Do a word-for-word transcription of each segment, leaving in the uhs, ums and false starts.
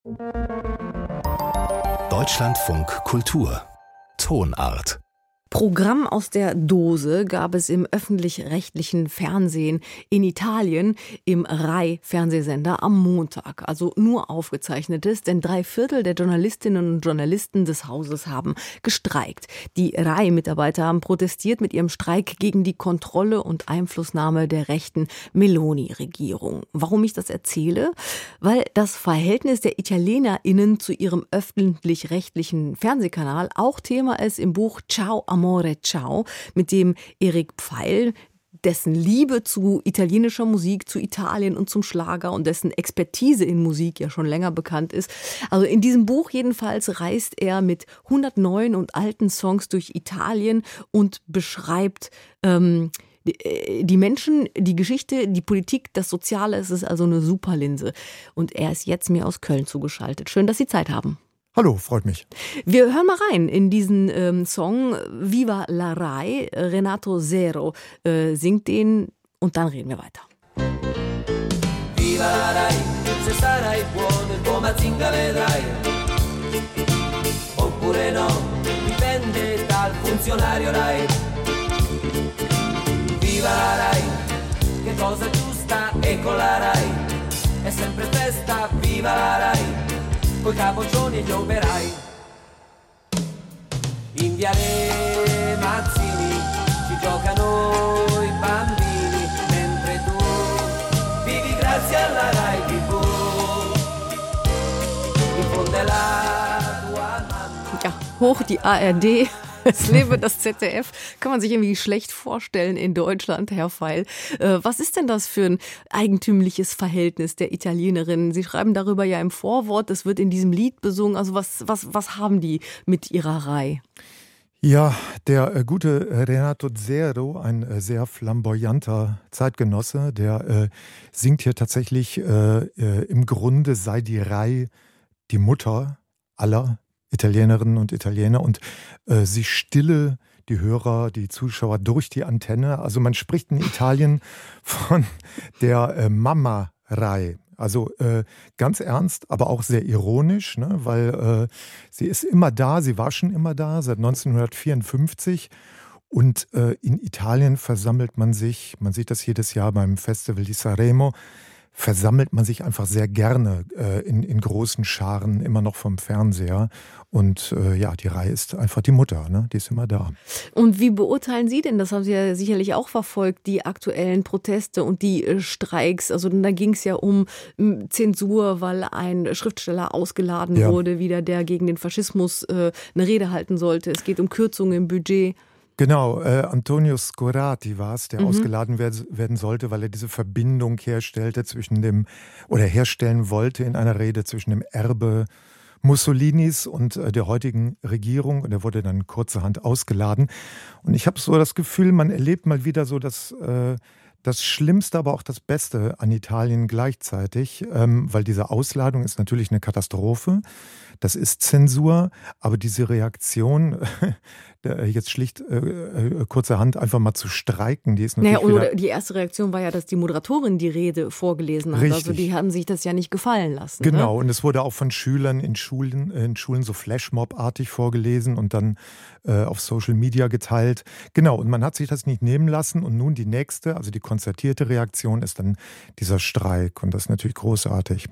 Deutschlandfunk Kultur Tonart. Programm aus der Dose gab es im öffentlich-rechtlichen Fernsehen in Italien im Rai-Fernsehsender am Montag. Also nur Aufgezeichnetes, denn drei Viertel der Journalistinnen und Journalisten des Hauses haben gestreikt. Die Rai-Mitarbeiter haben protestiert mit ihrem Streik gegen die Kontrolle und Einflussnahme der rechten Meloni-Regierung. Warum ich das erzähle? Weil das Verhältnis der ItalienerInnen zu ihrem öffentlich-rechtlichen Fernsehkanal auch Thema ist im Buch Ciao Amore Ciao, mit dem Erik Pfeil, dessen Liebe zu italienischer Musik, zu Italien und zum Schlager und dessen Expertise in Musik ja schon länger bekannt ist. Also in diesem Buch jedenfalls reist er mit hundert neuen und alten Songs durch Italien und beschreibt ähm, die Menschen, die Geschichte, die Politik, das Soziale. Es ist also eine Superlinse. Und er ist jetzt mir aus Köln zugeschaltet. Schön, dass Sie Zeit haben. Hallo, freut mich. Wir hören mal rein in diesen ähm, Song Viva la Rai. Renato Zero äh, singt den und dann reden wir weiter. Viva la Rai, se sarai buono il tuo Mazinga vedrai. Oppure no, dipende dal funzionario Rai. Viva la Rai, che cosa giusta e con la Rai è sempre festa. Viva la Rai, coi capoccioni e gli operai. In Viale Mazzini ci giocano i bambini, mentre tu vivi grazie alla Rai tivù. In fondo è la tua mamma. Ja, hoch die A R D. Es lebe das Z D F. Kann man sich irgendwie schlecht vorstellen in Deutschland, Herr Pfeil. Äh, was ist denn das für ein eigentümliches Verhältnis der Italienerinnen? Sie schreiben darüber ja im Vorwort, das wird in diesem Lied besungen. Also was, was, was haben die mit ihrer Rai? Ja, der äh, gute Renato Zero, ein äh, sehr flamboyanter Zeitgenosse, der äh, singt hier tatsächlich, äh, äh, im Grunde sei die Rai die Mutter aller Italienerinnen und Italiener und äh, sie stille die Hörer, die Zuschauer durch die Antenne. Also man spricht in Italien von der äh, Mama Rai. Also äh, ganz ernst, aber auch sehr ironisch, ne? Weil äh, sie ist immer da, sie war schon immer da, seit neunzehnhundertvierundfünfzig. Und äh, in Italien versammelt man sich, man sieht das jedes Jahr beim Festival di Sanremo, versammelt man sich einfach sehr gerne äh, in, in großen Scharen, immer noch vom Fernseher. Und äh, ja, die Rai ist einfach die Mutter, ne? Die ist immer da. Und wie beurteilen Sie denn, das haben Sie ja sicherlich auch verfolgt, die aktuellen Proteste und die äh, Streiks? Also da ging es ja um m, Zensur, weil ein Schriftsteller ausgeladen Ja. wurde, wieder der gegen den Faschismus äh, eine Rede halten sollte. Es geht um Kürzungen im Budget. Genau, äh, Antonio Scorati war es, der Mhm. ausgeladen werd, werden sollte, weil er diese Verbindung herstellte zwischen dem, oder herstellen wollte in einer Rede zwischen dem Erbe Mussolinis und äh, der heutigen Regierung. Und er wurde dann kurzerhand ausgeladen. Und ich habe so das Gefühl, man erlebt mal wieder so das, äh, das Schlimmste, aber auch das Beste an Italien gleichzeitig, ähm, weil diese Ausladung ist natürlich eine Katastrophe. Das ist Zensur, aber diese Reaktion, jetzt schlicht äh, äh, kurzerhand einfach mal zu streiken, die ist natürlich Naja, oder wieder die erste Reaktion war ja, dass die Moderatorin die Rede vorgelesen hat. Richtig. Also die haben sich das ja nicht gefallen lassen. Genau, Ne? und es wurde auch von Schülern in Schulen, in Schulen so Flashmob-artig vorgelesen und dann äh, auf Social Media geteilt. Genau, und man hat sich das nicht nehmen lassen. Und nun die nächste, also die konzertierte Reaktion ist dann dieser Streik. Und das ist natürlich großartig.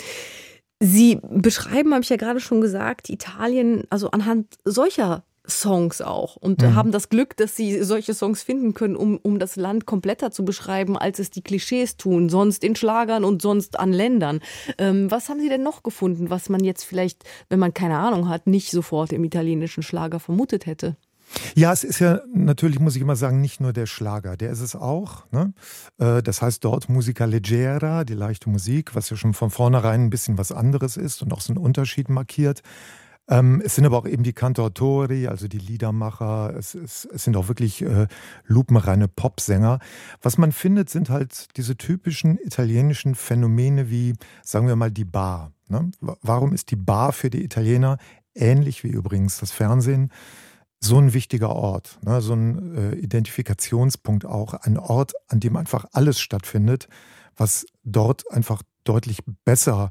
Sie beschreiben, habe ich ja gerade schon gesagt, Italien, also anhand solcher Songs auch und Mhm. haben das Glück, dass sie solche Songs finden können, um, um das Land kompletter zu beschreiben, als es die Klischees tun, sonst in Schlagern und sonst an Ländern. Ähm, was haben Sie denn noch gefunden, was man jetzt vielleicht, wenn man keine Ahnung hat, nicht sofort im italienischen Schlager vermutet hätte? Ja, es ist ja natürlich, muss ich immer sagen, nicht nur der Schlager, der ist es auch. Ne? Äh, Das heißt dort Musica leggera, die leichte Musik, was ja schon von vornherein ein bisschen was anderes ist und auch so einen Unterschied markiert. Ähm, es sind aber auch eben die Cantautori, also die Liedermacher. Es, es, es sind auch wirklich äh, lupenreine Popsänger. Was man findet, sind halt diese typischen italienischen Phänomene wie, sagen wir mal, die Bar. Ne? Warum ist die Bar für die Italiener, ähnlich wie übrigens das Fernsehen, so ein wichtiger Ort, ne? So ein äh, Identifikationspunkt auch, ein Ort, an dem einfach alles stattfindet, was dort einfach deutlich besser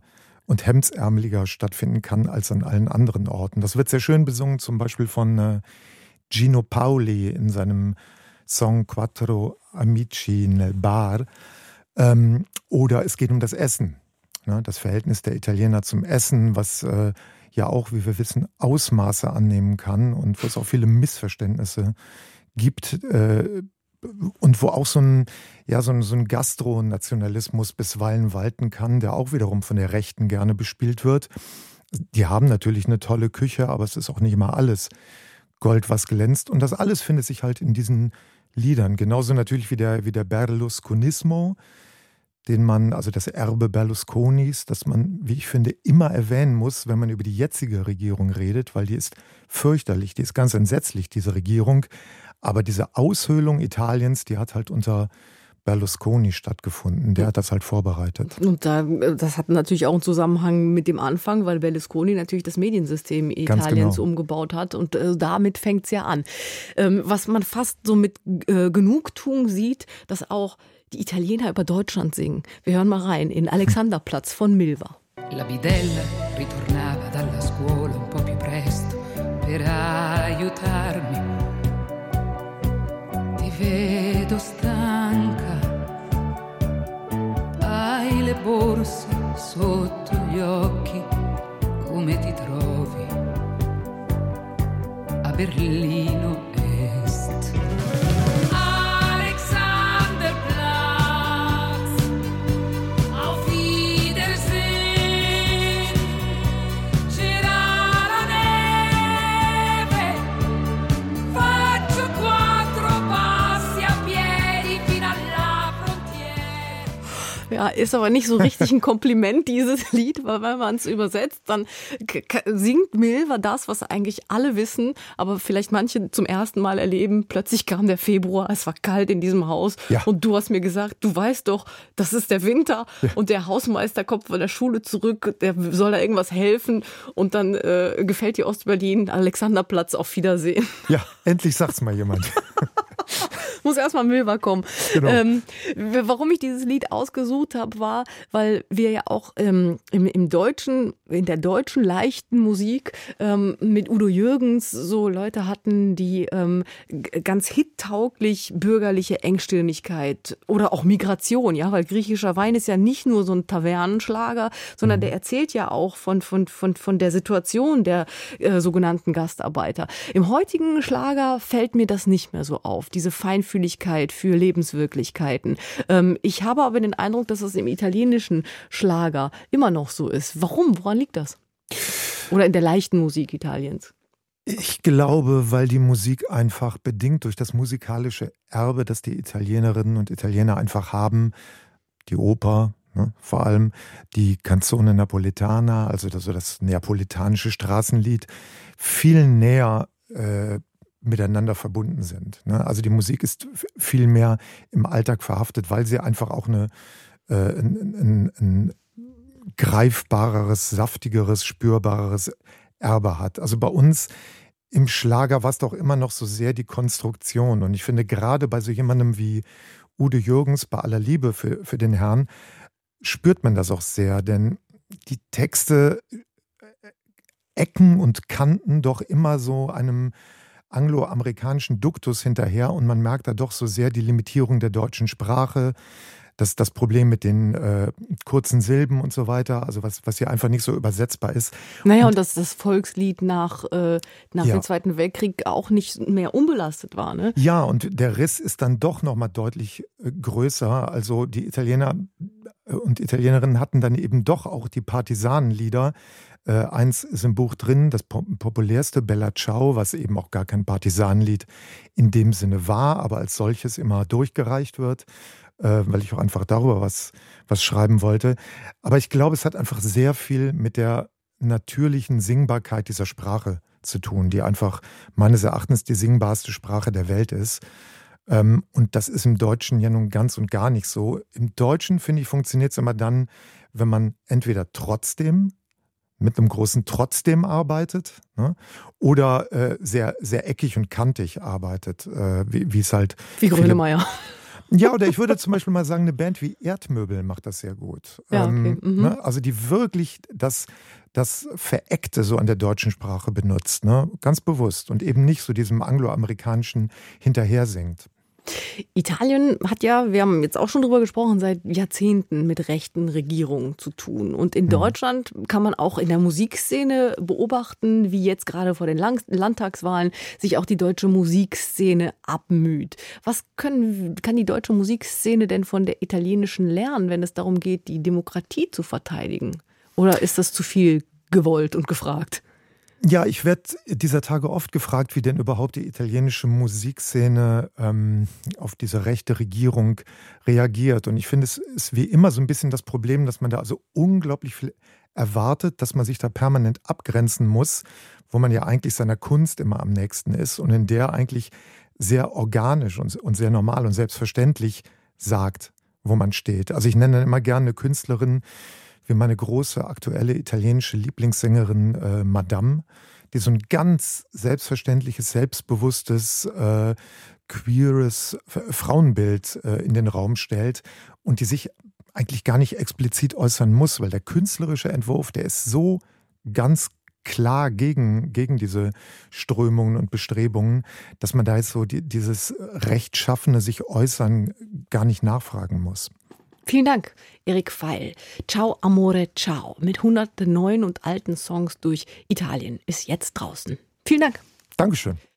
und hemdsärmeliger stattfinden kann als an allen anderen Orten. Das wird sehr schön besungen, zum Beispiel von äh, Gino Paoli in seinem Song Quattro Amici nel Bar. Ähm, oder es geht um das Essen, ne? Das Verhältnis der Italiener zum Essen, was äh, ja auch, wie wir wissen, Ausmaße annehmen kann und wo es auch viele Missverständnisse gibt. Äh, Und wo auch so ein, ja, so ein, so ein Gastronationalismus bisweilen walten kann, der auch wiederum von der Rechten gerne bespielt wird. Die haben natürlich eine tolle Küche, aber es ist auch nicht immer alles Gold, was glänzt. Und das alles findet sich halt in diesen Liedern. Genauso natürlich wie der, wie der Berlusconismo, den man, also das Erbe Berlusconis, das man, wie ich finde, immer erwähnen muss, wenn man über die jetzige Regierung redet, weil die ist fürchterlich, die ist ganz entsetzlich, diese Regierung. Aber diese Aushöhlung Italiens, die hat halt unter Berlusconi stattgefunden. Der hat das halt vorbereitet. Und da, das hat natürlich auch einen Zusammenhang mit dem Anfang, weil Berlusconi natürlich das Mediensystem Italiens genau. umgebaut hat. Und äh, damit fängt es ja an. Ähm, was man fast so mit äh, Genugtuung sieht, dass auch die Italiener über Deutschland singen. Wir hören mal rein in Alexanderplatz von Milva. La bidella ritornava dalla scuola un po' più presto per aiutarmi. Ti vedo stanca, hai le borse sotto gli occhi, come ti trovi a Berlino Est? Ja, ist aber nicht so richtig ein Kompliment, dieses Lied, weil wenn man es übersetzt, dann k- k- singt Milva das, was eigentlich alle wissen, aber vielleicht manche zum ersten Mal erleben. Plötzlich kam der Februar, es war kalt in diesem Haus ja. und du hast mir gesagt, du weißt doch, das ist der Winter ja. und der Hausmeister kommt von der Schule zurück, der soll da irgendwas helfen und dann äh, gefällt dir Ostberlin, Alexanderplatz, auf Wiedersehen. Ja, endlich sagt's mal jemand. Muss erstmal Milva kommen. Genau. Ähm, warum ich dieses Lied ausgesucht habe, war, weil wir ja auch ähm, im, im deutschen, in der deutschen leichten Musik ähm, mit Udo Jürgens so Leute hatten, die ähm, ganz hittauglich bürgerliche Engstirnigkeit oder auch Migration, ja, weil griechischer Wein ist ja nicht nur so ein Tavernenschlager, sondern mhm. der erzählt ja auch von, von, von, von der Situation der äh, sogenannten Gastarbeiter. Im heutigen Schlager fällt mir das nicht mehr so auf, diese Feinfühligkeit für Lebenswirklichkeiten. Ähm, ich habe aber den Eindruck, dass es im italienischen Schlager immer noch so ist. Warum? Woran liegt das? Oder in der leichten Musik Italiens? Ich glaube, weil die Musik einfach bedingt durch das musikalische Erbe, das die Italienerinnen und Italiener einfach haben, die Oper, ne, vor allem die Canzone Napoletana, also das, das neapolitanische Straßenlied, viel näher äh, miteinander verbunden sind. Ne? Also die Musik ist viel mehr im Alltag verhaftet, weil sie einfach auch eine, äh, ein, ein, ein greifbareres, saftigeres, spürbareres Erbe hat. Also bei uns im Schlager war es doch immer noch so sehr die Konstruktion. Und ich finde, gerade bei so jemandem wie Udo Jürgens, bei aller Liebe für, für den Herrn, spürt man das auch sehr. Denn die Texte ecken und kanten doch immer so einem angloamerikanischen Duktus hinterher und man merkt da doch so sehr die Limitierung der deutschen Sprache, das, das Problem mit den äh, kurzen Silben und so weiter, also was, was hier einfach nicht so übersetzbar ist. Naja, und, und dass das Volkslied nach, äh, nach ja. dem Zweiten Weltkrieg auch nicht mehr unbelastet war, ne? Ja, und der Riss ist dann doch nochmal deutlich äh, größer. Also die Italiener und Italienerinnen hatten dann eben doch auch die Partisanenlieder. Äh, eins ist im Buch drin, das populärste, Bella Ciao, was eben auch gar kein Partisanenlied in dem Sinne war, aber als solches immer durchgereicht wird, äh, weil ich auch einfach darüber was, was schreiben wollte. Aber ich glaube, es hat einfach sehr viel mit der natürlichen Singbarkeit dieser Sprache zu tun, die einfach meines Erachtens die singbarste Sprache der Welt ist. Ähm, und das ist im Deutschen ja nun ganz und gar nicht so. Im Deutschen, finde ich, funktioniert es immer dann, wenn man entweder trotzdem mit einem großen Trotzdem arbeitet, ne? Oder äh, sehr, sehr eckig und kantig arbeitet, äh, wie es halt... Wie Grönemeyer. Ja, oder ich würde zum Beispiel mal sagen, eine Band wie Erdmöbel macht das sehr gut. Ja, okay. Mhm. Ne? Also die wirklich das, das Vereckte so an der deutschen Sprache benutzt, ne? Ganz bewusst und eben nicht so diesem angloamerikanischen hinterhersingt. Italien hat ja, wir haben jetzt auch schon drüber gesprochen, seit Jahrzehnten mit rechten Regierungen zu tun. Und in Deutschland kann man auch in der Musikszene beobachten, wie jetzt gerade vor den Lang- Landtagswahlen sich auch die deutsche Musikszene abmüht. Was können, kann die deutsche Musikszene denn von der italienischen lernen, wenn es darum geht, die Demokratie zu verteidigen? Oder ist das zu viel gewollt und gefragt? Ja, ich werde dieser Tage oft gefragt, wie denn überhaupt die italienische Musikszene ähm, auf diese rechte Regierung reagiert. Und ich finde, es ist wie immer so ein bisschen das Problem, dass man da also unglaublich viel erwartet, dass man sich da permanent abgrenzen muss, wo man ja eigentlich seiner Kunst immer am nächsten ist und in der eigentlich sehr organisch und, und sehr normal und selbstverständlich sagt, wo man steht. Also ich nenne dann immer gerne eine Künstlerin, wie meine große aktuelle italienische Lieblingssängerin äh, Madame, die so ein ganz selbstverständliches, selbstbewusstes, äh, queeres Frauenbild äh, in den Raum stellt und die sich eigentlich gar nicht explizit äußern muss, weil der künstlerische Entwurf, der ist so ganz klar gegen, gegen diese Strömungen und Bestrebungen, dass man da jetzt so die, dieses rechtschaffene sich äußern gar nicht nachfragen muss. Vielen Dank, Erik Pfeil. Ciao Amore Ciao mit hunderten neuen und alten Songs durch Italien ist jetzt draußen. Vielen Dank. Dankeschön.